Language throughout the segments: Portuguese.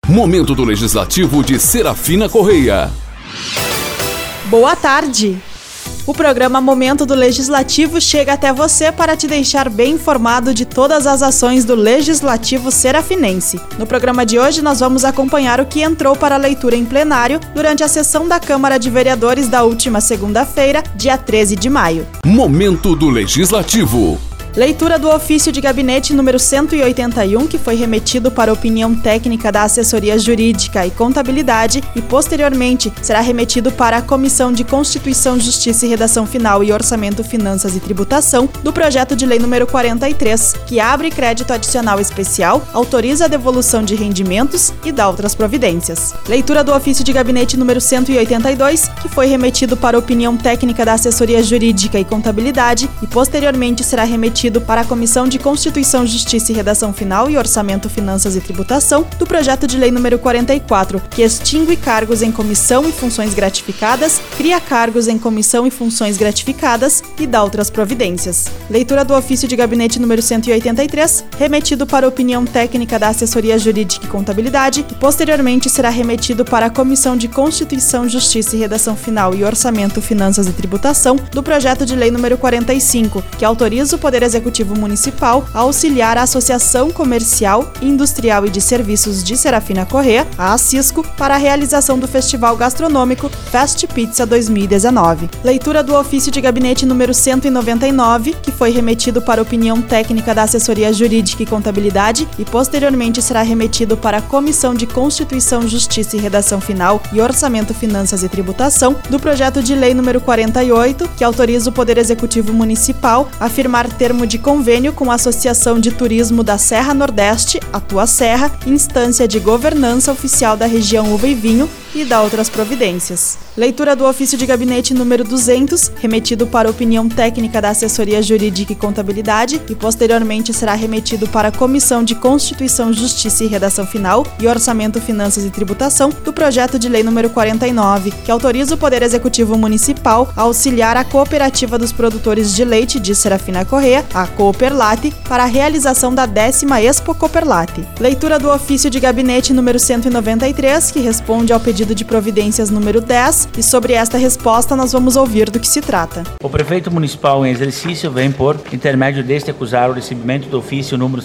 Momento do Legislativo de Serafina Correia. Boa tarde! O programa Momento do Legislativo chega até você para te deixar bem informado de todas as ações do Legislativo Serafinense. No programa de hoje, nós vamos acompanhar o que entrou para leitura em plenário durante a sessão da Câmara de Vereadores da última segunda-feira, dia 13 de maio. Momento do Legislativo. Leitura do ofício de gabinete número 181, que foi remetido para opinião técnica da Assessoria Jurídica e Contabilidade e, posteriormente, será remetido para a Comissão de Constituição, Justiça e Redação Final e Orçamento, Finanças e Tributação do projeto de lei número 43, que abre crédito adicional especial, autoriza a devolução de rendimentos e dá outras providências. Leitura do ofício de gabinete número 182, que foi remetido para opinião técnica da Assessoria Jurídica e Contabilidade e, posteriormente, será remetido para a Comissão de Constituição, Justiça e Redação Final e Orçamento, Finanças e Tributação do projeto de lei número 44, que extingue cargos em comissão e funções gratificadas, cria cargos em comissão e funções gratificadas e dá outras providências. Leitura do ofício de gabinete número 183, remetido para opinião técnica da Assessoria Jurídica e Contabilidade e posteriormente será remetido para a Comissão de Constituição, Justiça e Redação Final e Orçamento, Finanças e Tributação do projeto de lei número 45, que autoriza o Poder Executivo Municipal a auxiliar a Associação Comercial, Industrial e de Serviços de Serafina Correia, a ACISCO, para a realização do Festival Gastronômico Fest Pizza 2019. Leitura do ofício de gabinete número 199, que foi remetido para opinião técnica da Assessoria Jurídica e Contabilidade e posteriormente será remetido para a Comissão de Constituição, Justiça e Redação Final e Orçamento, Finanças e Tributação do projeto de lei número 48, que autoriza o Poder Executivo Municipal a firmar termo de convênio com a Associação de Turismo da Serra Nordeste, a Tua Serra, instância de governança oficial da região Uva e Vinho, e dá outras providências. Leitura do ofício de gabinete número 200, remetido para opinião técnica da Assessoria Jurídica e Contabilidade e posteriormente será remetido para a Comissão de Constituição, Justiça e Redação Final e Orçamento, Finanças e Tributação do projeto de lei número 49, que autoriza o Poder Executivo Municipal a auxiliar a Cooperativa dos Produtores de Leite de Serafina Correia, a Cooperlate, para a realização da 10ª Expo Cooperlate. Leitura do ofício de gabinete número 193, que responde ao pedido de providências número 10, e sobre esta resposta nós vamos ouvir do que se trata. O prefeito municipal em exercício vem por intermédio deste acusar o recebimento do ofício número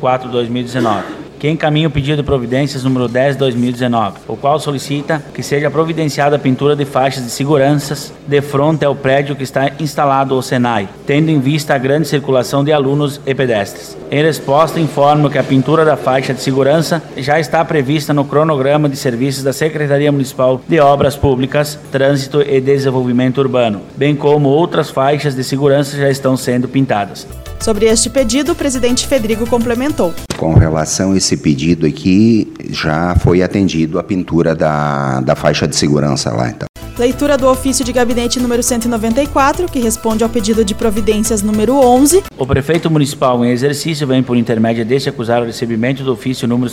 64/2019, que encaminha o pedido de providências número 10/2019, o qual solicita que seja providenciada a pintura de faixas de seguranças de frente ao prédio que está instalado o Senai, tendo em vista a grande circulação de alunos e pedestres. Em resposta, informo que a pintura da faixa de segurança já está prevista no cronograma de serviços da Secretaria Municipal de Obras Públicas, Trânsito e Desenvolvimento Urbano, bem como outras faixas de segurança já estão sendo pintadas. Sobre este pedido, o presidente Fedrigo complementou. Com relação a esse pedido aqui, já foi atendido a pintura da faixa de segurança lá, então. Leitura do ofício de gabinete número 194, que responde ao pedido de providências número 11. O prefeito municipal em exercício vem por intermédio deste acusar o recebimento do ofício número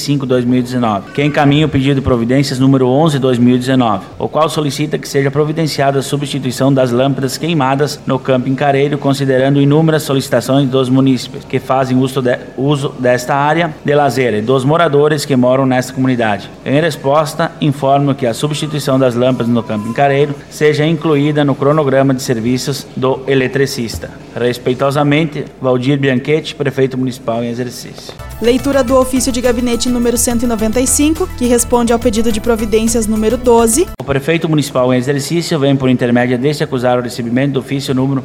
65/2019, que encaminha o pedido de providências número 11/2019, o qual solicita que seja providenciada a substituição das lâmpadas queimadas no Camping Careiro, considerando inúmeras solicitações dos munícipes que fazem uso desta área de lazer e dos moradores que moram nesta comunidade. Em resposta, informo que a substituição das lâmpadas no Camping Careiro seja incluída no cronograma de serviços do eletricista. Respeitosamente, Valdir Bianchetti, prefeito municipal em exercício. Leitura do ofício de gabinete número 195, que responde ao pedido de providências número 12. O prefeito municipal em exercício vem por intermédio deste acusar o recebimento do ofício número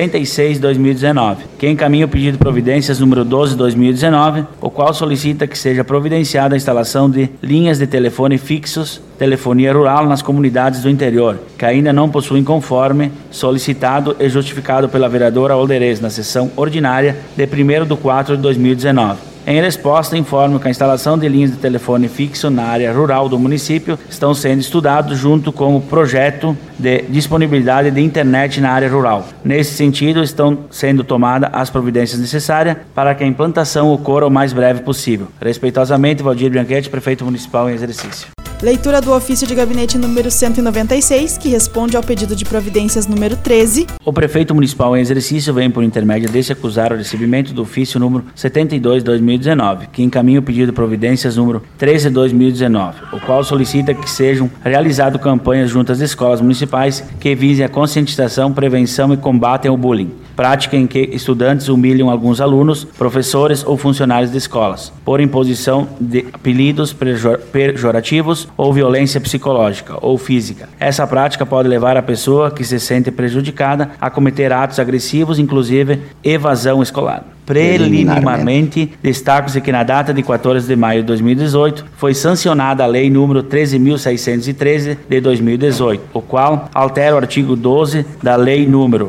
66/2019, que encaminha o pedido de providências número 12/2019, o qual solicita que seja providenciada a instalação de linhas de telefone fixos, telefonia rural nas comunidades do interior, que ainda não possuem conforme solicitado e justificado pela vereadora Olderez na sessão ordinária de 1/4/2019. Em resposta, informo que a instalação de linhas de telefone fixo na área rural do município estão sendo estudados junto com o projeto de disponibilidade de internet na área rural. Nesse sentido, estão sendo tomadas as providências necessárias para que a implantação ocorra o mais breve possível. Respeitosamente, Valdir Bianchetti, prefeito municipal em exercício. Leitura do ofício de gabinete número 196, que responde ao pedido de providências número 13. O prefeito municipal em exercício vem, por intermédio deste, acusar o recebimento do ofício número 72/2019, que encaminha o pedido de providências número 13/2019, o qual solicita que sejam realizadas campanhas junto às escolas municipais que visem a conscientização, prevenção e combate ao bullying, prática em que estudantes humilham alguns alunos, professores ou funcionários de escolas, por imposição de apelidos pejorativos ou violência psicológica ou física. Essa prática pode levar a pessoa que se sente prejudicada a cometer atos agressivos, inclusive evasão escolar. Preliminarmente, destaca-se que na data de 14 de maio de 2018 foi sancionada a Lei número 13.613 de 2018, o qual altera o artigo 12 da Lei número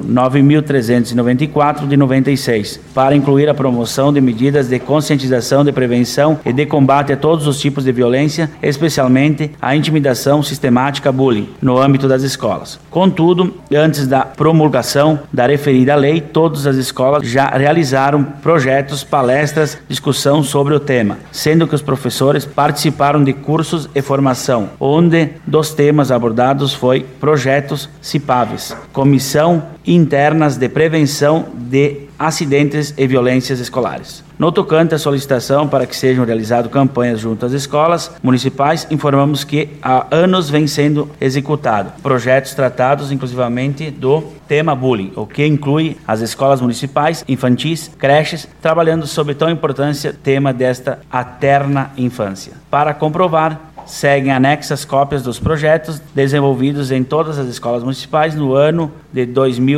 9.394 de 96, para incluir a promoção de medidas de conscientização, de prevenção e de combate a todos os tipos de violência, especialmente a intimidação sistemática bullying, no âmbito das escolas. Contudo, antes da promulgação da referida lei, todas as escolas já realizaram projetos, palestras, discussão sobre o tema, sendo que os professores participaram de cursos e formação, onde dos temas abordados foi projetos CIPAVES, Comissão Internas de Prevenção de Acidentes e Violências Escolares. No tocante à solicitação para que sejam realizadas campanhas junto às escolas municipais, informamos que há anos vem sendo executado projetos tratados inclusivamente do tema bullying, o que inclui as escolas municipais, infantis, creches, trabalhando sobre tão importante tema desta eterna infância. Para comprovar, seguem anexas cópias dos projetos desenvolvidos em todas as escolas municipais no ano de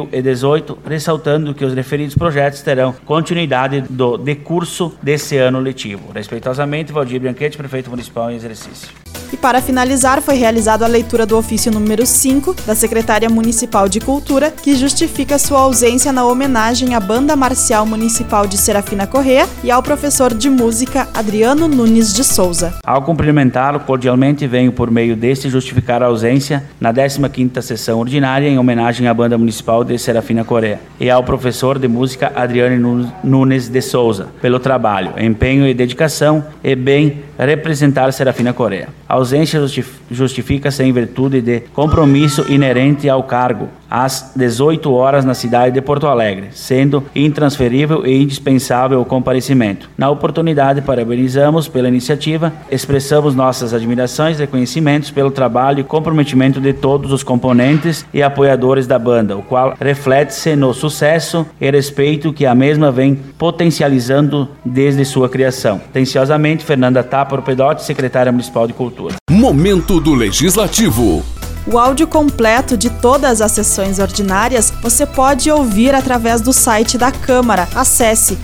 2018, ressaltando que os referidos projetos terão continuidade do decurso desse ano letivo. Respeitosamente, Valdir Bianchetti, prefeito municipal em exercício. E para finalizar, foi realizada a leitura do ofício número 5 da Secretaria Municipal de Cultura, que justifica sua ausência na homenagem à Banda Marcial Municipal de Serafina Corrêa e ao professor de música Adriano Nunes de Souza. Ao cumprimentá-lo cordialmente, venho por meio deste justificar a ausência na 15ª sessão ordinária em homenagem à Banda Municipal de Serafina Corrêa e ao professor de música Adriano Nunes de Souza, pelo trabalho, empenho e dedicação e bem representar Serafina Corrêa. A ausência justifica-se em virtude de compromisso inerente ao cargo, às 18 horas na cidade de Porto Alegre, sendo intransferível e indispensável o comparecimento. Na oportunidade, parabenizamos pela iniciativa, expressamos nossas admirações e reconhecimentos pelo trabalho e comprometimento de todos os componentes e apoiadores da banda, o qual reflete-se no sucesso e respeito que a mesma vem potencializando desde sua criação. Atenciosamente, Fernanda Tapa Pedotti, secretária municipal de Cultura. Momento do Legislativo. O áudio completo de todas as sessões ordinárias você pode ouvir através do site da Câmara. Acesse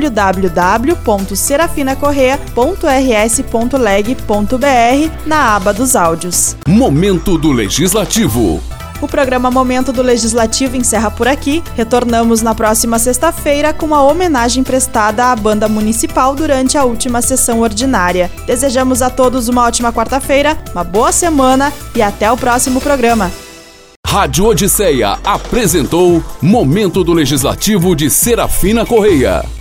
www.serafinacorrêa.rs.leg.br na aba dos áudios. Momento do Legislativo. O programa Momento do Legislativo encerra por aqui. Retornamos na próxima sexta-feira com a homenagem prestada à Banda Municipal durante a última sessão ordinária. Desejamos a todos uma ótima quarta-feira, uma boa semana e até o próximo programa. Rádio Odisseia apresentou Momento do Legislativo de Serafina Corrêa.